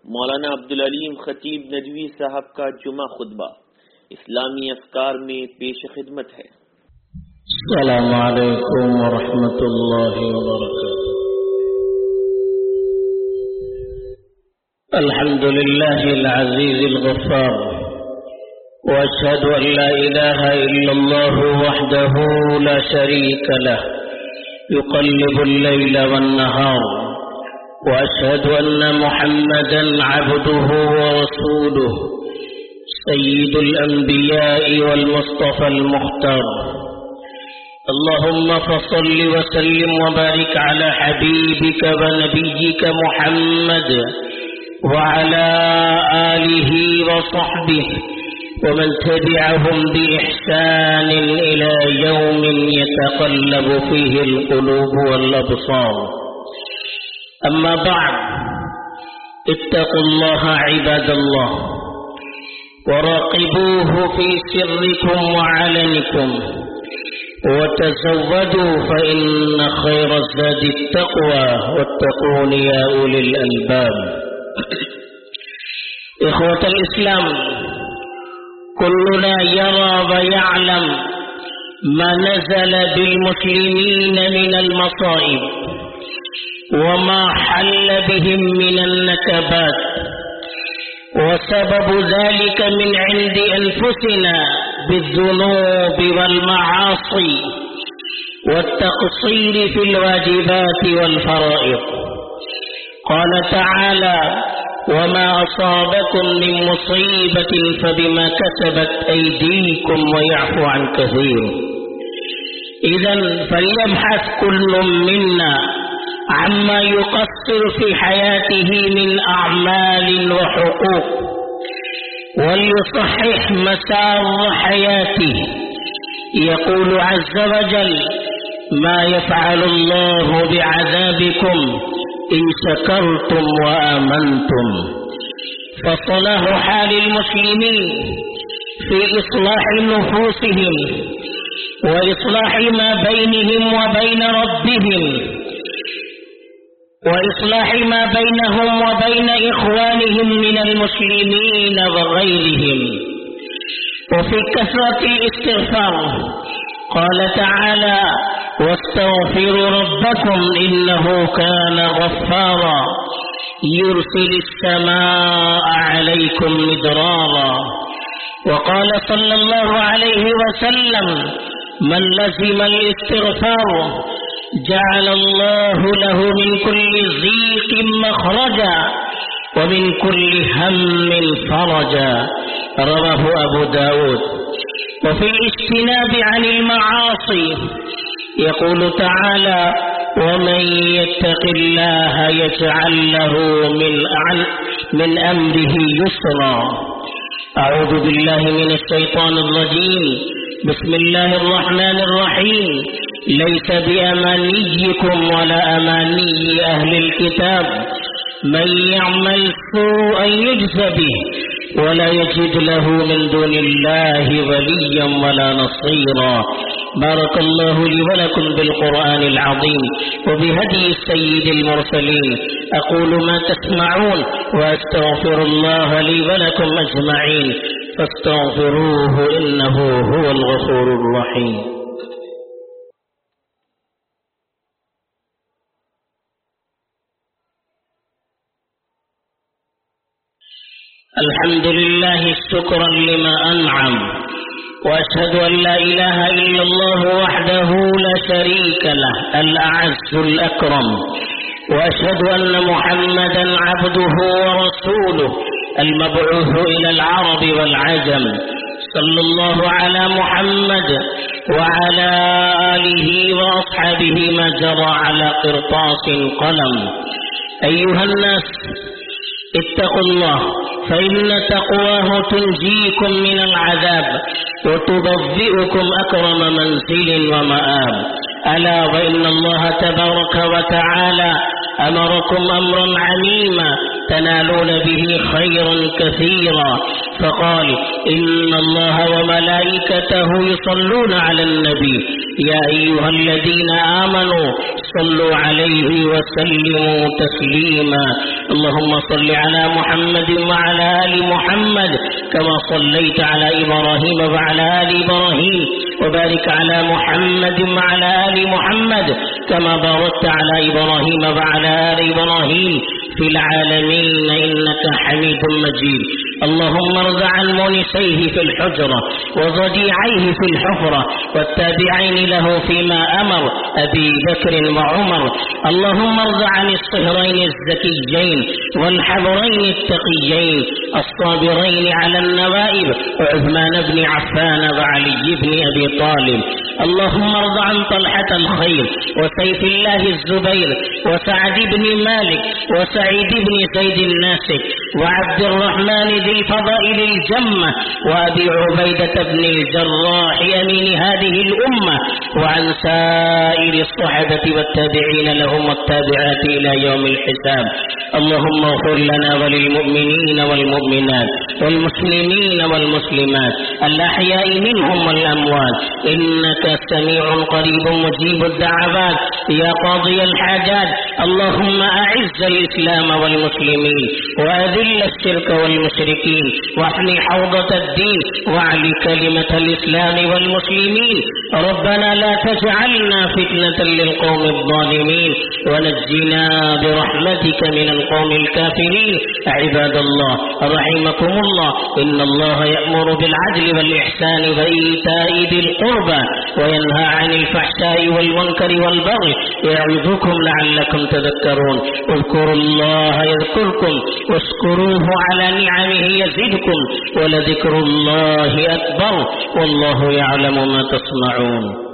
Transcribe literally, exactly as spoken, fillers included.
मौलाना अब्दुल अलीम खतीब नदवी साहब का जुमा खुतबा इस्लामी अफकार में पेश खिदमत है। अस्सलामु अलैकुम व रहमतुल्लाहि व बरकातुहू। अल्हम्दुलिल्लाहिल अज़ीज़िल गफ़्फ़ार व अशहदु अन ला इलाहा इल्लल्लाहु वहदहु ला शरीका लहु युक़ल्लिबुल लैला वन नहार وأشهد أن محمدا عبده ورسوله سيد الأنبياء والمصطفى المختار اللهم فصل وسلم وبارك على حبيبك ونبيك محمد وعلى آله وصحبه ومن تبعهم بإحسان إلى يوم يتقلب فيه القلوب والأبصار أما بعد اتقوا الله عباد الله وراقبوه في سركم وعلنكم وتزودوا فإن خير الزاد التقوى واتقون يا أولي الألباب. إخوة الإسلام، كلنا يرى ويعلم ما نزل بالمسلمين من المصائب وما حل بهم من النكبات، وسبب ذلك من عند أنفسنا بالذنوب والمعاصي والتقصير في الواجبات والفرائض. قال تعالى: وما أصابكم من مصيبة فبما كسبت أيديكم ويعفو عن كثير. إذن فليبحث كل منا عما يقصر في حياته من أعمال وحقوق وليصحح مسار حياته. يقول عز وجل: ما يفعل الله بعذابكم إن شكرتم وآمنتم. فصلاح حال المسلمين في إصلاح نفوسهم وإصلاح ما بينهم وبين ربهم وإصلاح ما بينهم وبين إخوانهم من المسلمين وغيرهم، وفي كثرة الاستغفار. قال تعالى: واستغفروا ربكم إنه كان غفارا يرسل السماء عليكم مدرارا. وقال صلى الله عليه وسلم: من لزم الاستغفار جعل الله له من كل ضيق مخرجا ومن كل هم فرجا. رواه أبو داود. وفي الاجتناب عن المعاصي يقول تعالى: ومن يتق الله يجعل له من من أمره يسرا. أعوذ بالله من الشيطان الرجيم. بسم الله الرحمن الرحيم. ليس بأمانيكم ولا أماني أهل الكتاب من يعمل سوءا يجز به ولا يجد له من دون الله وليا ولا نصيرا. بارك الله لي ولكم بالقرآن العظيم وبهدي السيد المرسلين. أقول ما تسمعون وأستغفر الله لي ولكم أجمعين فاستغفروه إنه هو الغفور الرحيم. الحمد لله شكرا لما أنعم، وأشهد أن لا إله إلا الله وحده لا شريك له الأعز الأكرم، وأشهد أن محمدا عبده ورسوله المبعوث إلى العرب والعجم. صلى الله على محمد وعلى آله وأصحابه ما جرى على قرطاس قلم. أيها الناس، اتقوا الله فإن تقواه تنجيكم من العذاب وتبوئكم أكرم منزل ومآب. ألا وإن الله تبارك وتعالى أمركم أمرا عميما تنالون به خيرا كثيرا، فقال: إن الله وملائكته يصلون على النبي يا أيها الذين آمنوا صلوا عليه وسلموا تسليما. اللهم صل على محمد وعلى آل محمد كما صليت على إبراهيم وعلى آل إبراهيم، وبارك على محمد وعلى آل محمد كما باركت على إبراهيم وعلى آل إبراهيم في العالمين إنك حميد مجيد. اللهم ارض عن مونسيه في الحجرة وضديعيه في الحفرة والتابعين له فيما أمر أبي بكر وعمر. اللهم ارض عن الصهرين الزكيين والحبرين التقيين الصابرين على النوائب عثمان بن عفان وعلي بن أبي طالب. اللهم ارض عن طلحة الخير وسيف الله الزبير وسعد بن مالك وسعيد بن زيد الناسك وعبد الرحمن ذي الفضائل الجمة وأبي عبيدة بن الجراح أمين هذه الأمة، وعن سائر الصحابة والتابعين لهم والتابعات إلى يوم الحساب. اللهم اغفر لنا وللمؤمنين والمؤمنات والمسلمين والمسلمات الأحياء منهم والأموات إنك سميع قريب مجيب الدعوات يا قاضي الحاجات. اللهم أعز الإسلام والمسلمين وأذل الشرك والمشركين واحمي حوضة الدين واعل كلمة الإسلام والمسلمين. ربنا لا تجعلنا فتنة للقوم الظالمين ونجنا برحمتك من القوم الكافرين. عباد الله رحمكم الله، إن الله يأمر بالعدل والإحسان وإيتاء ذي القربى وينهى عن الفحشاء والمنكر والبغي يعظكم لعلكم تذكرون. اذكروا الله يذكركم واشكروه على نعمه يزدكم ولذكر الله أكبر والله يعلم ما تصنعون.